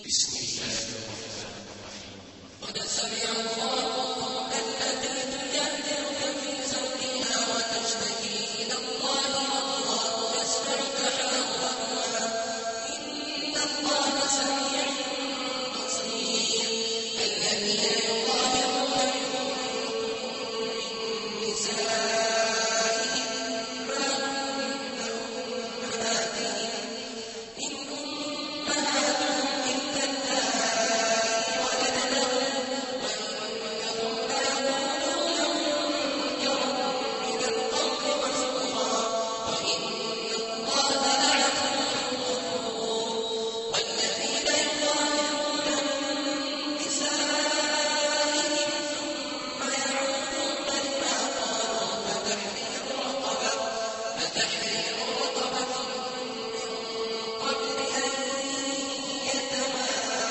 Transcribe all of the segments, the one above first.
بسم الله الرحمن الرحيم. قد سمع الله قول التي تجادلك في زوجها وتشتكي إلى الله والله يسمع تحاوركما إن الله سميع بصير. الذين يظاهرون منكم من نسائهم ما هن أمهاتهم إن أمهاتهم إلا اللائي ولدنهم وإنهم ليقولون منكرا من القول وزورا وإن الله لعفو غفور. والذين يظاهرون من نسائهم ثم يعودون لما قالوا فتحرير رقبة من قبل أن يتماسا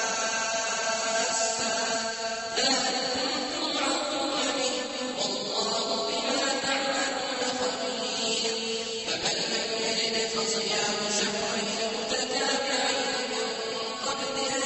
ذلكم توعظون به والله بما تعملون خبير. فمن لم يجد فصيام شهرين متتابعين من قبل أن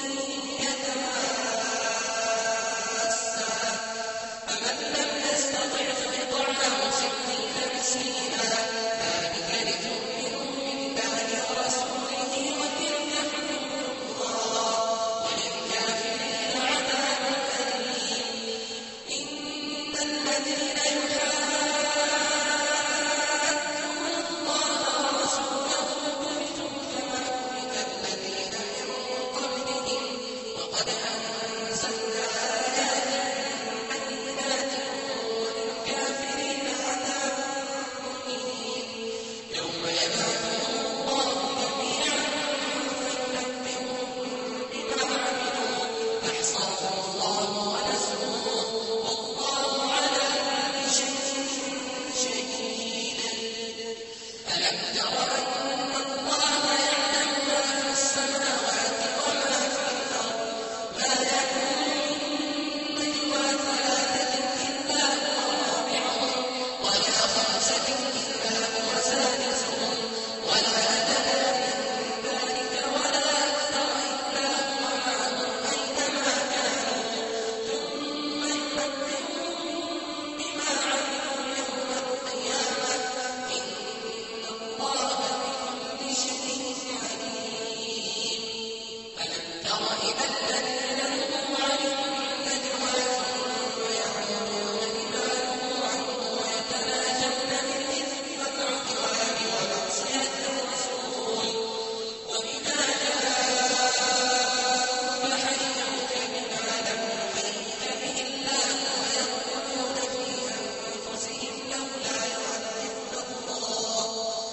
يتماسا فمن لم يستطع فإطعام 60 مسكينا ذلك لتؤمنوا بالله ورسوله وتلك حدود الله وللكافرين عذاب أليم. إن الذين يحادون الله ورسوله كبتوا كما كبت الذين من قبلهم وقد أنزلنا آيات بينات وللكافرين عذاب مهين. يوم يبعثهم الله جميعا فينبئهم بما عملوا أحصاه الله ونسوه والله على كل شيء شهيد. ألم تر أن الله يعلم ما في السماوات وما في الأرض ما يكون من نجوى ثلاثة إلا هو رابعهم ولا خمسة إلا هو سادسهم ولا أدنى من ذلك ولا أكثر إلا هو معهم أينما كانوا ثم ينبئهم بما عملوا يوم القيامة إن الله بكل شيء عليم. ألم تر إلى الذين نهوا عن النجوى ثم يعودون لما نهوا عنه ويتناجون بالإثم والعدوان ومعصية الرسول وإذا جاءوك حيوك بما لم يحيك به الله ويقولون في أنفسهم لولا يعذبنا الله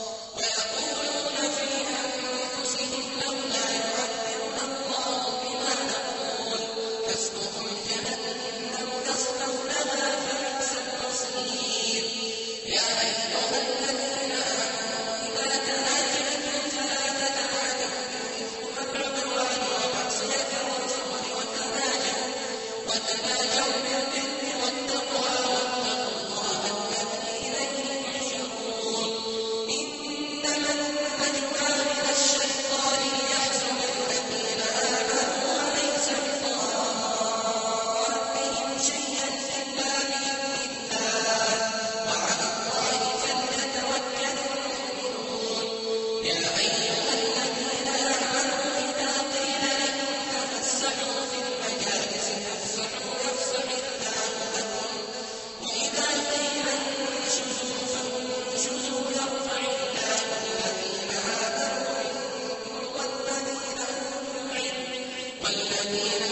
بما نقول حسبهم جهنم يصلونها فبئس المصير. يا أيها الذين آمنوا إذا تناجيتم فلا تتناجوا بالإثم والعدوان ومعصية الرسول وتناجوا بالبر والتقوى واتقوا الله الذي إليه تحشرون. إنما النجوى من الشيطان ليحزن الذين آمنوا وليس بضارهم شيئا إلا بإذن الله وعلى الله فليتوكل المؤمنون. يا أيها الذين آمنوا إذا قيل لكم تفسحوا في المجالس فافسحوا يفسح الله لكم وإذا قيل انشزوا فانشزوا يرفع الله الذين آمنوا منكم والذين أوتوا العلم والذين